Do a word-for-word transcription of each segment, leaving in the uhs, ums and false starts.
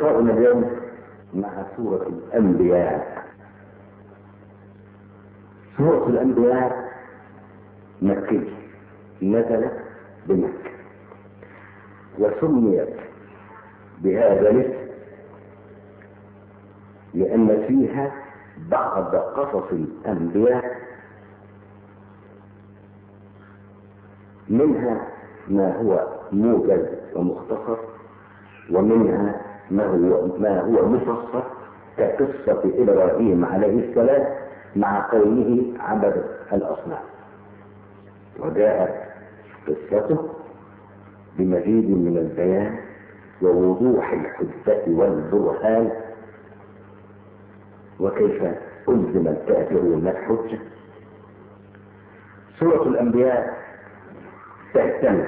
لقاؤنا اليوم مع سورة الأنبياء. سورة الأنبياء مكية نزلت بمكة، وسميت بهذا الاسم لأن فيها بعض قصص الأنبياء، منها ما هو موجز ومختصر، ومنها ما هو ما هو مفصل كقصة إبراهيم عليه السلام مع قومه عبد الأصنام، وجاءت قصته بمزيد من البيان ووضوح الحجة والبرهان، وكيف ألزم الكافرون الحجة. سورة الأنبياء تهتم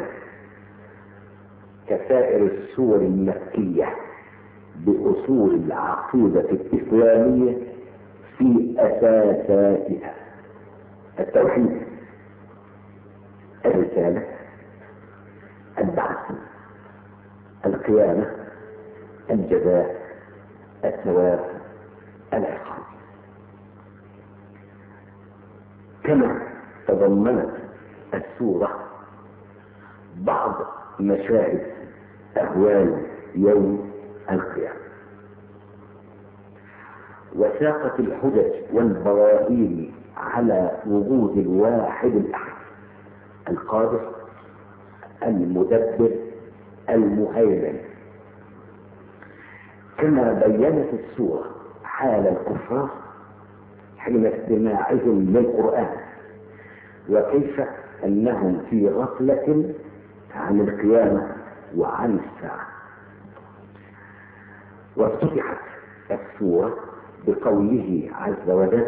كسائر السور المكية بأصول العقيدة الإسلامية في أساساتها: التوحيد، الرسالة، البعث، القيامة، الجزاء، الثواب، العقاب. كما تضمنت السورة بعض مشاهد أهوال يوم القيامة، وساقت الحجج والبراهين على وجود الواحد الأحد القادر المدبر المهيمن. كما بينت السورة حال الكفار حين استماعهم للقرآن، وكيف أنهم في غفلة عن القيامة وعن الساعة. وافتتحت السورة بقوله عز وجل: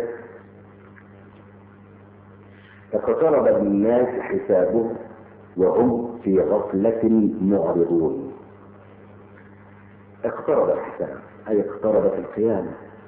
اقترب للناس حسابهم وهم في غفلة معرضون. اقترب الحساب أي اقتربت القيامة.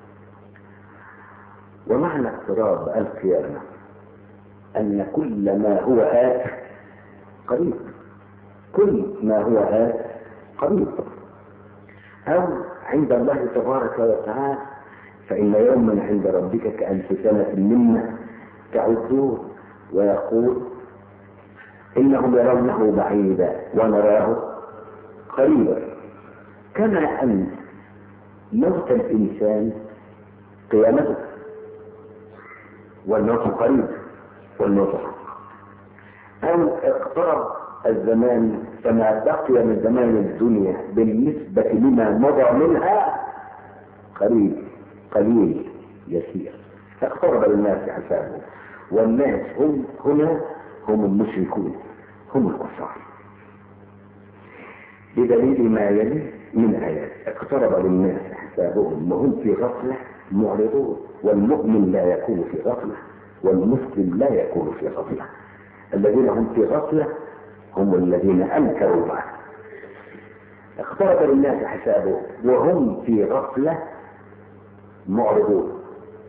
ومعنى اقتراب القيامة أن كل ما هو آت قريب، كل ما هو آت قريب. أو عند الله تبارك وتعالى فإن يوما عند ربك كألف سنة مما تعدون، ويقول إنهم يرونه بعيدا ونراه قريبا. كما أن موت الإنسان قيامته، والموت قريب والموت حق. أو اقترب الزمان فما بقي من زمان الدنيا بالنسبة لما مضى منها قريب قليل يسير. اقترب للناس حسابهم، والناس هم هنا هم المشركون، هم الكفار، بدليل ما يلي من آيات: اقترب للناس حسابهم وهم في غفلة معرضون. والمؤمن لا يكون في غفلة، والمسلم لا يكون في غفلة. الذين هم في غفلة هم الذين أنكروا الله. اقترب للناس حسابهم وهم في غفلة معرضون.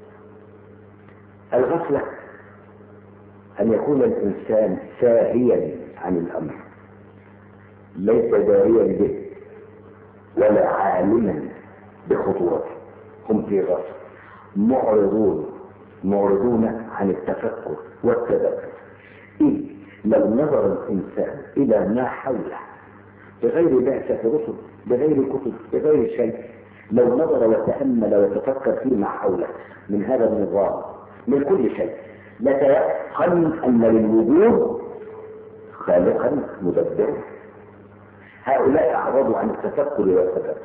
الغفلة أن يكون الإنسان ساهيا عن الأمر، ليس داريا به ولا عالما بخطورته. هم في غفلة معرضون، معرضون عن التفكر والتدبر. إيه؟ لو نظر الإنسان إلى ما حوله بغير بعثة رسل، بغير كتب، بغير شيء، لو نظر وتأمل وتفكر فيما حوله من هذا النظام من كل شيء، لتيقن أن للوجود خالقا مدبرا. هؤلاء أعرضوا عن التفكر والتدبر.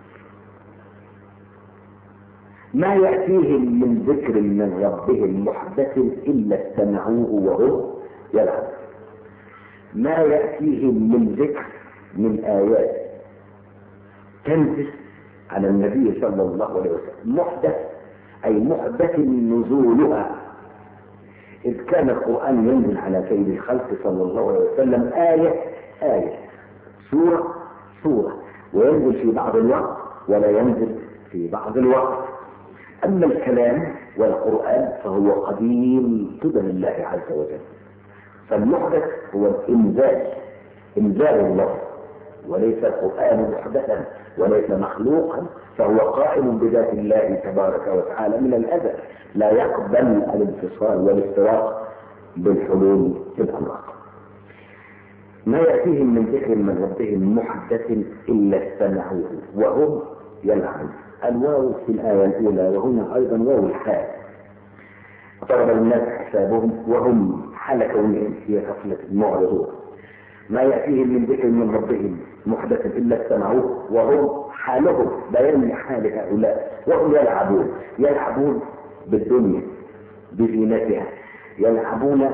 ما يأتيهم من ذكر من ربهم محدث إلا استمعوه وهم يلعبون. ما يأتيهم من ذكر من آيات تنزل على النبي صلى الله عليه وسلم محدث أي محدث نزولها، إذ كان القرآن ينزل على سيد الخلق صلى الله عليه وسلم آية آية، سورة سورة، وينزل في بعض الوقت ولا ينزل في بعض الوقت. أما الكلام والقرآن فهو قديم قبل الله عز وجل. فالمحدث هو الإنزال، إنزال الله، وليس القرآن محدثا وليس مخلوقا، فهو قائم بذات الله تبارك وتعالى من الأزل، لا يقبل الانفصال والافتراق بالحلول في الأمر. ما يأتيهم من ذكر من ربهم محدث إلا استمعوه وهم يلعبون. الواو في الآية الأولى وهنا أيضا واو الحال، ضرب الناس حسابهم وهم حال كونهم في غفلة معرضون. ما يأتيهم من ذكر من ربهم محدث إلا استمعوه وهم حالهم، بيان حال هؤلاء وهم يلعبون. يلعبون بالدنيا بزينتها، يلعبون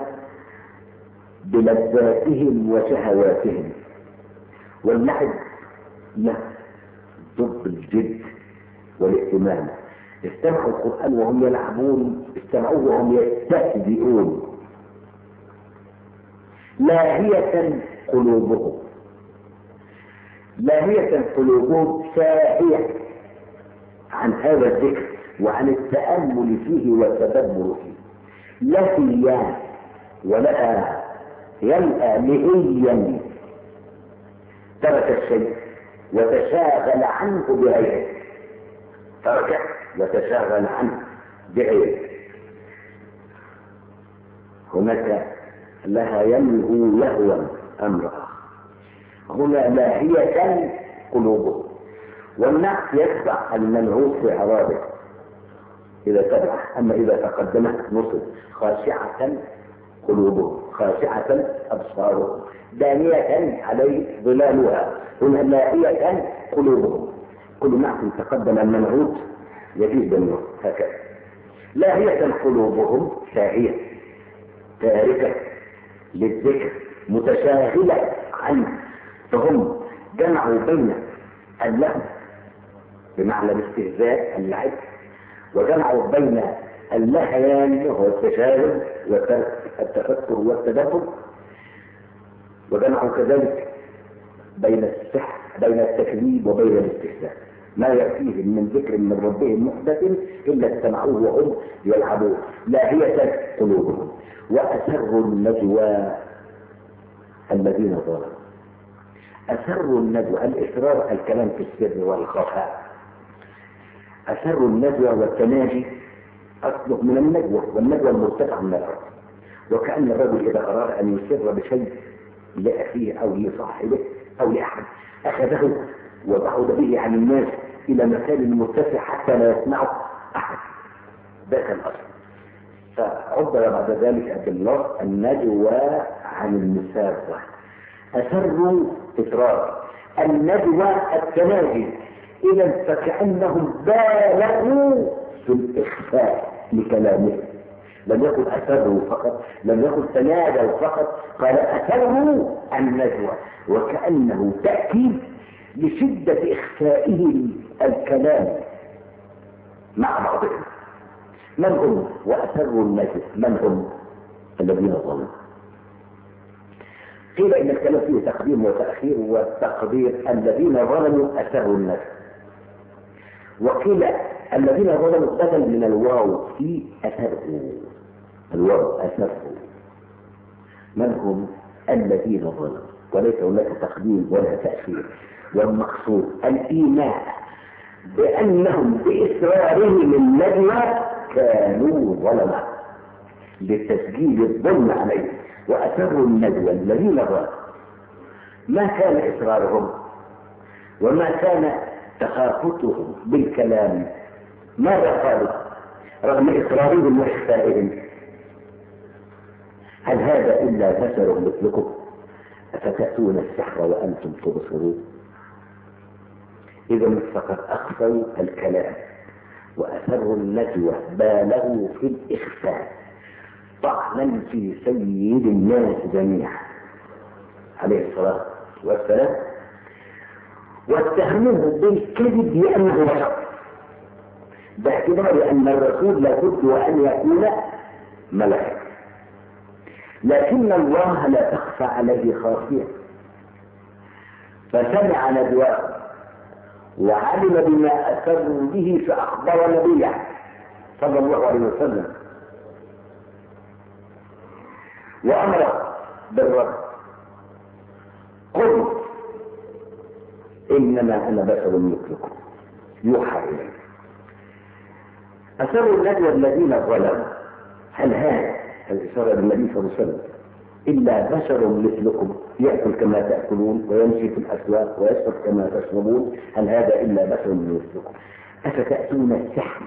بلذاتهم وشهواتهم. واللعب له ضد الجد والاهتمام. استمعوا القرآن وهم يلعبون، استمعوه وهم يستهزئون. لاهية قلوبهم، لاهية قلوبهم ساهية عن هذا الذكر وعن التأمل فيه والتدبر فيه. لهيا ولها يلأى لهيا، ترك الشيء وتشاغل عنه بغيره، ترك وتشاغل عنه بغيره. هناك لها يلهو لهوا أمر آخر، هنا لاهية قلوبهم. والنعت يتبع المنعوت في إعرابه إذا تبع، أما إذا تقدمت نصب. خاشعة قلوبهم، خاشعة أبصارهم، دانية عليه ظلالها. هنا لاهية قلوبهم، كل نعت تقدم المنعوت يجيب بالنصب هكذا. لاهية قلوبهم ساهية تاركة للذكر متشاغلة عنه، فهم جمعوا بين اللهو بمعنى الاستهزاء اللعب، وجمعوا بين اللهيان وهو التشاغل والتفكر والتدبر، وجمعوا كذلك بين السحر بين التكذيب وبين الاستهزاء. ما يأتيهم من ذكر من ربهم محدث إلا استمعوه وهم يلعبون. لاهية قلوبهم وأسروا النجوى الذين ظلموا. أسروا النجوى، الإسرار الكلام في السر والخفاء. أسروا النجوى والتناجي أصله من النجوى، والنجوى المرتفع من الأرض. وكأن الرجل إذا أراد أن يسر بشيء لأخيه أو لصاحبه أو لأحد أخذه وبعد به عن الناس إلى مكان مرتفع حتى لا يسمعه أحد. ذاك الأصل. فعبر بعد ذلك باللفظ النجوى عن المسافة. أسروا إسرار، النجوى التناجي. إذا فكأنهم بالغوا في الإخفاء لكلامه، لم يكن أسروا فقط، لم يكن تناجوا فقط، قال أسروا النجوى، وكأنه تأكيد لشدة إخفائه الكلام مع بعضهم. من هم؟ وأسروا النجوى، من هم؟ الذين ظلموا. قيل إن الكلام فيه تقديم وتأخير، والتقدير الذين ظلموا أسروا النجوى، وقيل الذين ظلموا بدل من الواو في أسروا، الواو أسروا. من هم الذين ظلموا؟ وليس هناك تقديم ولا تأخير، والمقصود الإيمان بأنهم بإسرارهم النجوى كانوا ظلما لتسجيل الظلم عليه. وأسروا النجوى الذين ظلموا، ما كان إصرارهم وما كان تخافتهم بالكلام، ماذا قالوا رغم إصرارهم وإخفائهم؟ هل هذا إلا بشر مثلكم أفتأتون السحر وأنتم تبصرون؟ إذا فقد أخفوا الكلام وأسروا النجوى، بالغوا في الإخفاء طعنا في سيد الناس جميعا عليه الصلاة والسلام، واتهموه بالكذب لأنه بشر، باعتبار أن الرسول لابد وأن يكون ملكا، لكن الله لا تخفى عليه خافية. فسمع نجواه وعلم بما أسروا به فأخبر نبيه صلى الله عليه وسلم وأمر بالرد. قل إنما أنا بشر مثلكم يوحى إلي. أسروا النجوى الذين ظلموا، هل هذا الإشارة للنبي صلى الله عليه وسلم إلا بشر مثلكم يأكل كما تأكلون ويمشي في الأسواق ويشرب كما تشربون، هل هذا إلا بشر مثلكم أفتأتون السحر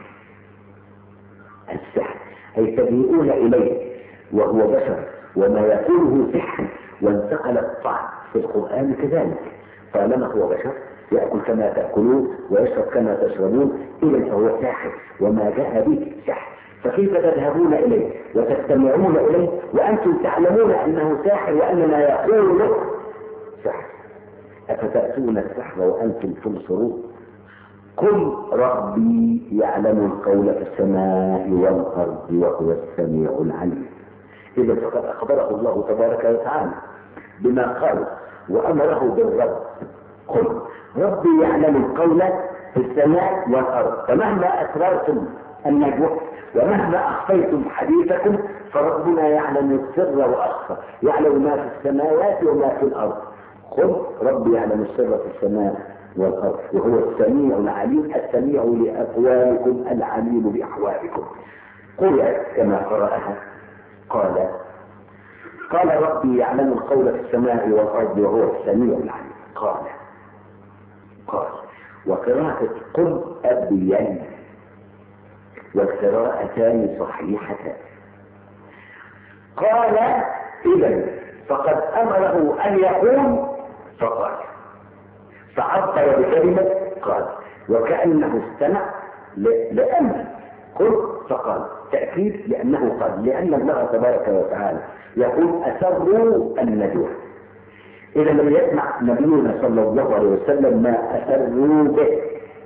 السحر أي تجيئون إليه وهو بشر وما يقوله سحر، وانتقل الطعن في القرآن كذلك، طالما هو بشر يأكل كما تأكلون ويشرب كما تشربون إذا فهو ساحر وما جاء به سحر، فكيف تذهبون إليه وتستمعون إليه وأنتم تعلمون أنه ساحر وأن ما يقول له سحر؟ أفتأتون السحر وأنتم تبصرون؟ قل ربي يعلم القول في السماء والأرض وهو السميع العليم. إذا فقد أخبره الله تبارك وتعالى بما قال وأمره بالرب. قل ربي يعلم القول في السماء والأرض، فمهما أسررتم النجوى ومهما أخفيتم حديثكم فربنا يعلم السر وأخفى، يعلم ما في السماوات وما في الأرض. قل ربي يعلم السر في السماء والأرض وهو السميع العليم، السميع لأقوالكم العليم بأحوالكم. قل كما قرأها قال قال ربي يعلم القول في السماء والأرض وهو السميع العليم. قال قال وقراءة قل أبين والقراءتان صحيحتان. قال إذن فقد أمره أن يقول فقال، فعبر بكلمة قال وكأنه استمع لأمر قل فقال، تأكيد لأنه قال، لأن الله تبارك وتعالى يقول أسروا النجوى. إذا لم يسمع نبينا صلى الله عليه وسلم ما أسروا به،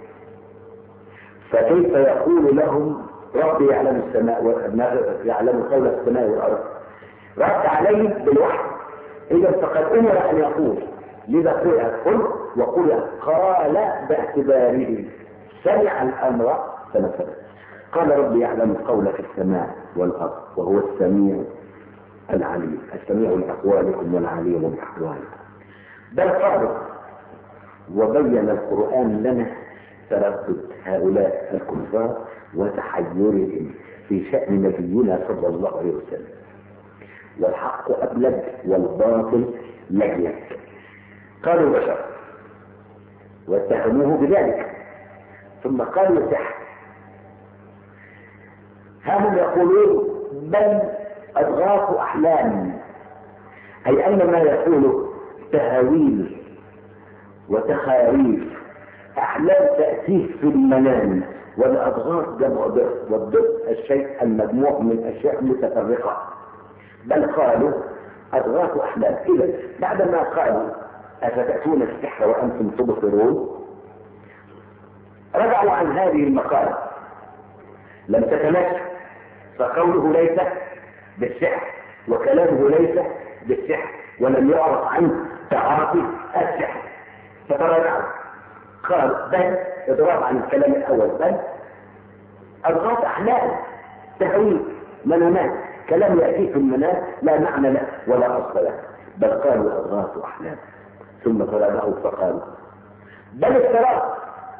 فكيف يقول لهم ربي يعلم السماء والأرض يعلم قول السماء والأرض؟ رد عليه بالوحي. إذا فقد أمر أن يقول، لذا قل وقل قال باعتباره سمع الأمر فنفذ. قال ربي يعلم القول في السماء والأرض وهو السميع العليم، السميع لأقوالكم والعليم بأحوالكم. بل قالوا وبين القرآن لنا تردد هؤلاء الكفار وتحيرهم في شأن نبينا صلى الله عليه وسلم، والحق أبلج والباطل لجلج. قالوا بشر واتهموه بذلك، ثم قالوا سحر. هم يقولون بل أضغاث أحلام، أي أن ما يقوله تهاويل وتخاريف، أحلام تأتيه في المنام، والأضغاث جمع ضغط، والضغط الشيء المجموع من أشياء متفرقة. بل قالوا أضغاث أحلام. إذا بعدما قالوا أفتأتون السحر وأنتم تبصرون رجعوا عن هذه المقالة، لم تتمشى، فقوله ليس بالسحر وكلامه ليس بالسحر، ولم يعرف عن تعاطي السحر، فتراجعوا. قال بل اضراب عن الكلام الأول، بل أضغاث أحلام، تهويل، منامات، كلام يأتي في المنام لا معنى له ولا أصل له. بل قالوا أضغاث أحلام، ثم تراجعوا فقالوا بل افتراه.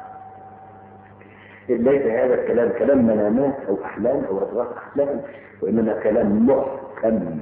ليس هذا الكلام كلام منامات أو أحلام أو أضغاث أحلام، وإنما كلام محكم.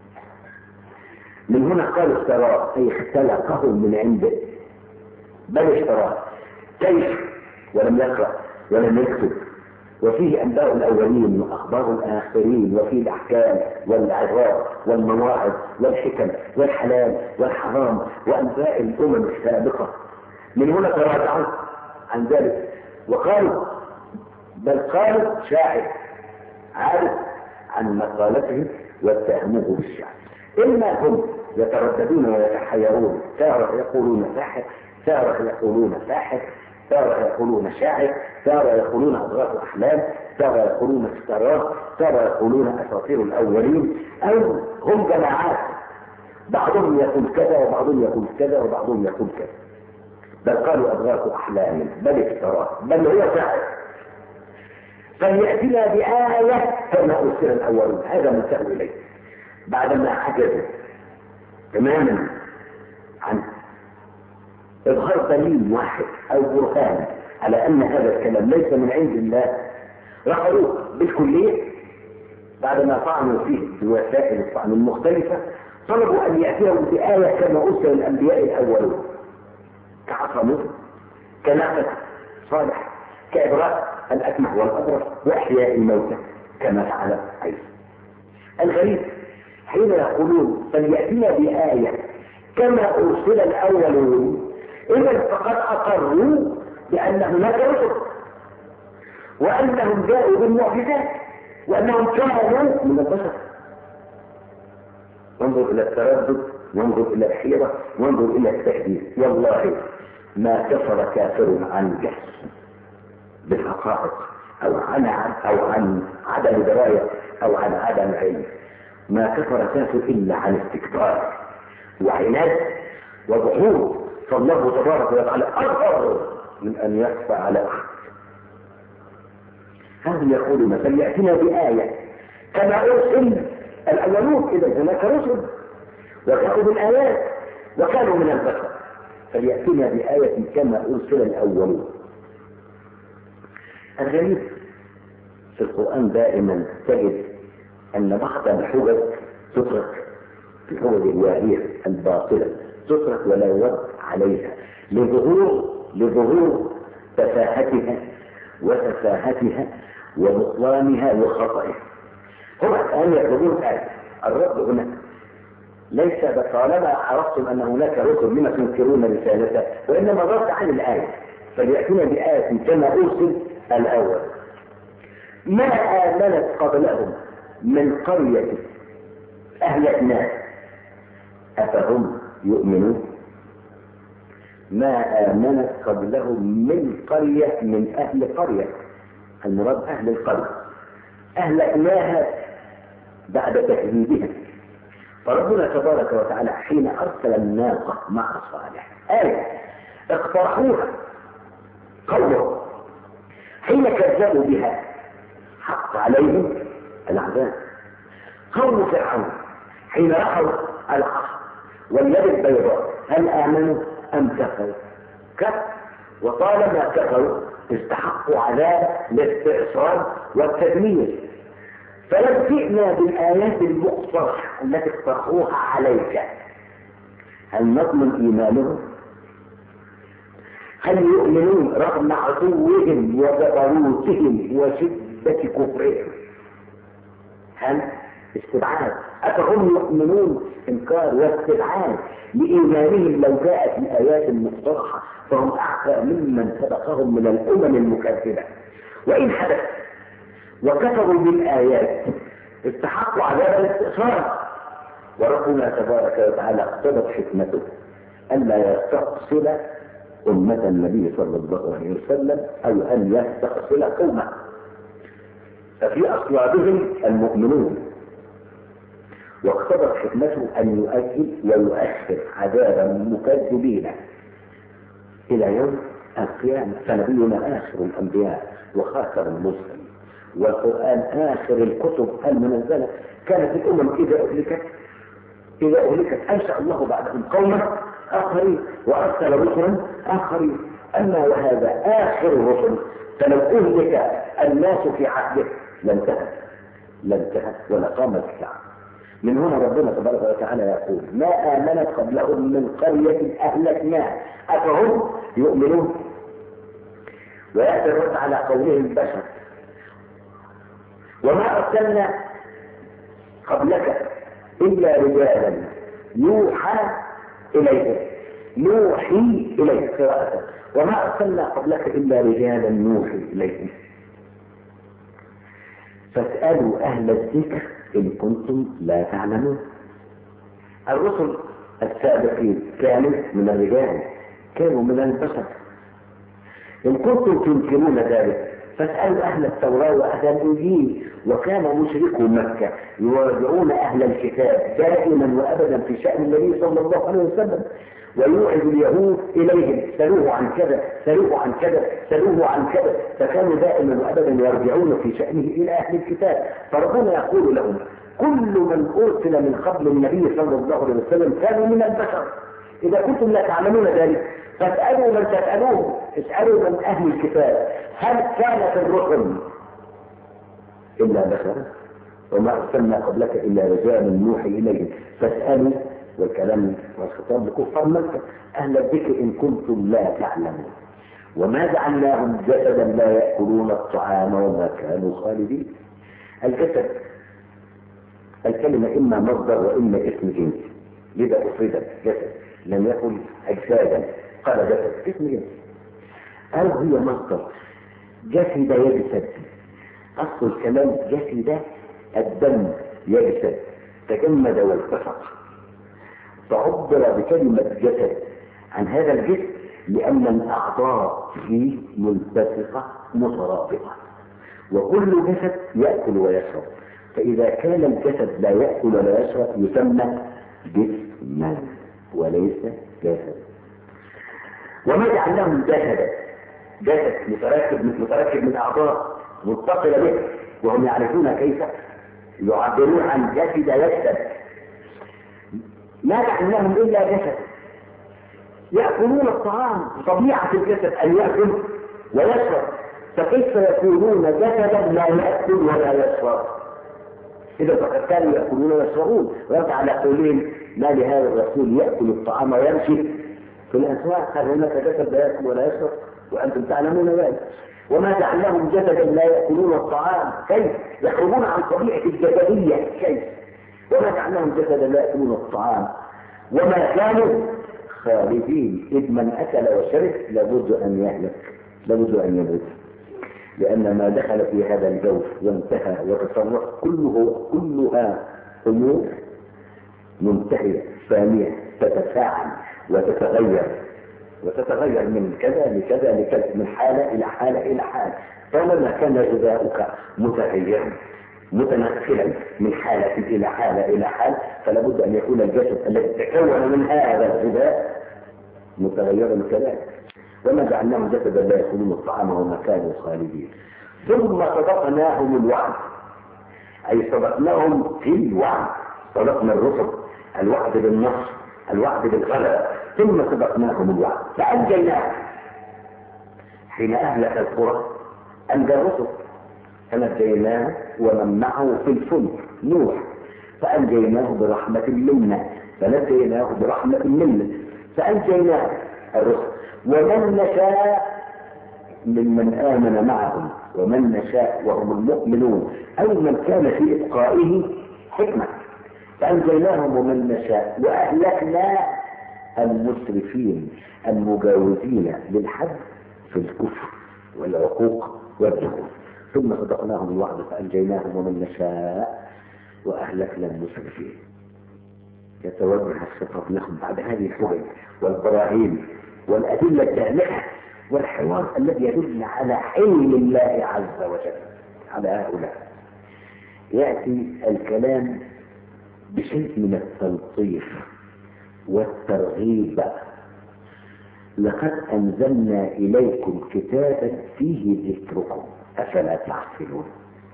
من هنا قالوا افتراه أي اختلقه من عنده. بل اشتراه كيف ولم يقرأ ولم يكتب، وفيه أنباء الأولين وأخبار الآخرين، وفيه الأحكام والعظات والمواعظ والحكم والحلال والحرام وأنباء الأمم السابقة. من هنا تراجعوا عن ذلك وقالوا بل قالوا شاعر عارف عن مقالته واتهموه بالشعر. إما هم يترددون ويتحيرون، تارة يقولون ساحر، تارة يقولون ساحر، تارة يقولون شاعر، تارة يقولون أضغاث أحلام، تارة يقولون افتراء، تارة يقولون أساطير الأولين، أو هم جماعات بعضهم يقول كذا وبعضهم يقول كذا وبعضهم يقول كذا. بل قالوا أضغاث أحلام، بل افتراء، بل هو شاعر. فليأتنا بآية كما أرسل الأولون. هذا ما سألوا إليه بعدما عجزوا تماما عن إظهار دليل واحد أو برهان على أن هذا الكلام ليس من عند الله، رفضوه بالكلية بعد ما طعنوا فيه بوسائل الطعن المختلفة. طلبوا أن يأتيهم بآية كما أرسل الأنبياء الأولون، كعصا موسى، كناقة صالح، كإبراء الأكمح والأبرص، وإحياء الموتى كما فعل عيسى. الغريب حين يقولون فليأتينا بآية كما أرسل الأولون، إذا فقد أقروا بأن هناك رسل وأنهم جاءوا بالمعجزات وأنهم كانوا من البشر. وانظر إلى التردد، وانظر إلى الحيرة، وانظر إلى التهديد. والله ما كفر كافر عن جهل بالحقائق أو عن أو عن عدم دراية أو عن عدم علم. ما كفر كافر إلا عن استكبار وعناد وظهور، فالله تبارك وتعالى أكبر من أن يخفى على أحد. هذا يقولون فليأتنا بآية كما أرسل الأولون، إذا هناك رسل وكانوا بالآيات وكانوا من البشر، فليأتنا بآية كما أرسل الأولون. الغريب في القرآن دائما تجد أن بعض الحجج تترك، الحجج الواهية الباطلة تترك ولا يرد عليها لظهور لظهور تفاهتها وتفاهتها وبطلانها وخطئها. هم الآن يطلبون آية. الرد هنا ليس طالما عرفتم أن هناك رسل لما تنكرون رسالته، وإنما الرد عن الآية فليأتنا بآية كما أرسل الأول. ما آمنت قبلهم من قرية أهلكناها أفهم يؤمنون؟ ما آمنت قبلهم من قرية من أهل قرية، المراد أهل القرية، أهلكناها بعد تكذيبها. فربنا تبارك وتعالى حين أرسل الناقة مع صالح آية اقترحوها قوله، حين كذبوا بها حق عليهم العذاب. قوم فرعون حين رأوا العصا واليد البيضاء هل آمنوا أم كفروا؟ كفروا، وطالما كفروا استحقوا عذاب الاستئصال والتدمير. فلم جئنا بالآيات المقترحة التي اقترحوها عليك، هل نضمن إيمانهم؟ هل يؤمنون رغم عدوهم وجبروتهم وشدة كفرهم؟ هل استبعاد؟ أفهم يؤمنون إنكار واستبعاد لإيمانهم لو جاءت الآيات المقترحة فهم أعفى ممن سبقهم من الأمم المكذبة. وإن حدث وكفروا بالآيات استحقوا عذاب الاستئصال. وربنا تبارك وتعالى اقتضت حكمته ألا يستقصل أمة النبي صلى الله عليه وسلم أو أن يستقصل قومه، ففي أصلابهم المؤمنون، واقتضت حكمته أن يؤجل ويؤخر عذاب المكذبين إلى يوم القيامة. فنبينا آخر الأنبياء وخاتم المرسلين، والقرآن آخر الكتب المنزلة. كانت الأمم إذا أهلكت إذا أهلكت أنشأ الله بعدهم قوما آخرين وأرسل رسلا آخرين. أما وهذا آخر الرسل، فلو أهلك الناس في عهده لانتهت لانتهت ولقامت الساعة. من هنا ربنا تبارك وتعالى يقول ما آمنت قبلهم من قرية أهلكناها أفهم يؤمنون. ويأتي الرد على قوله البشر وما أرسلنا قبلك إلا رجالا يوحى إليهم، نوحي إليه قراءة، وما أرسلنا قبلك إلا رجالا نوحي إليهم. فاسألوا أهل الذكر إن كنتم لا تعلمون. الرسل السابقين كانوا من الرجال، كانوا من البشر. إن كنتم تنكرون ذلك فاسألوا أهل التوراة وأهل الإنجيل. وكان مشركو مكة يراجعون أهل الكتاب دائما وأبدا في شأن النبي صلى الله عليه وسلم، ويوعد اليهود إليهم سألوه عن كذا سألوه عن كذا سألوه عن كذا، فكانوا دائما وأبدا يرجعون في شأنه إلى أهل الكتاب. فربنا يقول لهم كل من أرسل من قبل النبي صلى الله عليه وسلم كانوا من البشر. إذا كنتم لا تعلمون ذلك فاسألوا من تسألوه، اسألوا من أهل الكتاب هل كانت الرسل إلا بشرا وما أرسلنا قبلك إلا رجالا نوحي إليهم فاسألوا، والكلام والخطاب لكفار مكة أهل الذكر إن كنتم لا تعلمون. وما جعلناهم جسدا لا يأكلون الطعام وما كانوا خالدين. الجسد الكلمة إما مصدر وإما اسم جنس، لذا أفردت جسد، لم يكن أجسادا، قال جسد اسم جنس. أو هي مصدر جسد يجسد، أصل الكلام جسد الدم يجسد، تجمد والتفق، فعبر بكلمة جسد عن هذا الجسد لأن الأعضاء فيه ملتصقة مترابطة، وكل جسد يأكل ويشرب، فإذا كان الجسد لا يأكل ولا يشرب يسمى جسما وليس جسد. وما جعلناهم جسدا، جسد متركب متركب من أعضاء متصلة به، وهم يعرفون كيف يعبرون عن جسد يجسد. ما جعلناهم إلا جسد يأكلون الطعام، طبيعة الجسد أن يأكل ويشرب، فكيف يكونون جسدا لا يأكل ولا يشرب؟ إذا فقد كانوا يأكلون ويشربون. ويرجع على قولهم ما لهذا الرسول يأكل الطعام ويمشي في الأسواق، هل هناك جسد لا يأكل ولا يشرب وأنتم تعلمون ذلك؟ وما جعلناهم جسدا لا يأكلون الطعام، كيف يخرجون عن طبيعة الجسدية؟ كيف؟ وما جعلناهم جسدا لا يأكلون الطعام وما كانوا خالدين، إذ من أكل وشرب لابد أن يهلك، لابد أن يموت، لأن ما دخل في هذا الجوف وانتهى وتصرف كله كلها أمور منتهية فانية تتفاعل وتتغير وتتغير من كذا لكذا لكذا، من حالة إلى حالة إلى حالة. طالما كان غذاؤك متغيرا متنقلا من حالة إلى حالة إلى حال، فلابد أن يكون الجسد الذي تكون من هذا الغذاء متغيرا كذلك. وما جعلناهم جسدا لا يأكلون الطعام وما كانوا خالدين. ثم صدقناهم الوعد، أي صدقناهم في الوعد، صدقنا الرسل الوعد بالنصر، الوعد بالغلبة، ثم صدقناهم الوعد فأنجيناهم. حين أهلك القرى أنجى الرسل، فنجيناه ومن معه في الفلك نوح، فأنجيناه برحمة منا، فنجيناه برحمة منا، فأنجيناه الرسل. ومن نشاء ممن آمن معهم، ومن نشاء وهم المؤمنون، أو من كان في إبقائه حكمة، فأنجيناهم ومن نشاء وأهلكنا المسرفين المجاوزين للحد في الكفر والعقوق والدخول. ثم صدقناهم الوعد فأنجيناهم ومن نشاء وأهلكنا المسرفين. يتوجه الخطاب لهم بعد هذه الحجج والبراهين والأدلة الجامعة والحوار الذي يدل على حلم الله عز وجل على هؤلاء. يأتي الكلام بشيء من التلطيف والترغيب. لقد أنزلنا إليكم كتابا فيه ذكركم أفلا تعقلون.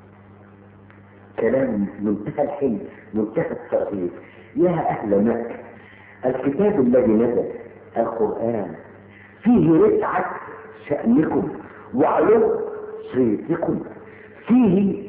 كلام منتهى الحلم منتهى الترغيب. يا أهل مكة، الكتاب الذي نزل القرآن فيه رفعة شأنكم وعلو صيتكم، فيه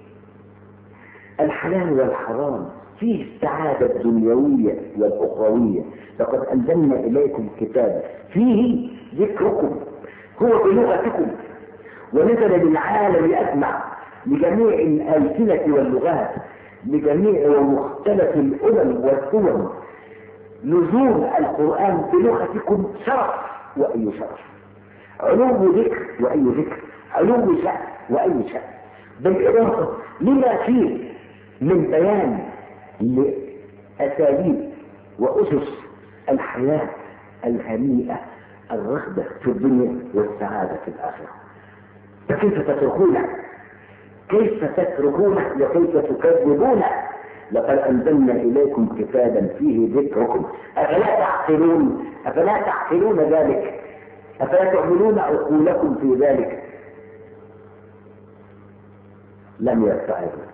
الحلال والحرام، فيه السعادة الدنيوية والأخروية. لقد أنزلنا إليكم كتابا فيه ذكركم، هو بلغتكم، ونزل للعالم أجمع لجميع الألسنة واللغات، لجميع ومختلف الأمم والدول. نزول القرآن بلغتكم شرف، وأي شرف، علو ذكر وأي ذكر، علو شأن وأي شأن، بالإضافة لما فيه من بيان لأساليب وأسس الحياة الهنيئة الرغبة في الدنيا والسعادة في الآخرة. فكيف تتركونه؟ كيف تتركونه وكيف تكذبونه؟ لقد أنزلنا إليكم كتابا فيه ذكركم أفلا تعقلون؟ أفلا تعقلون ذلك؟ أفلا تعملون عقولكم في ذلك؟ لم يستعدوا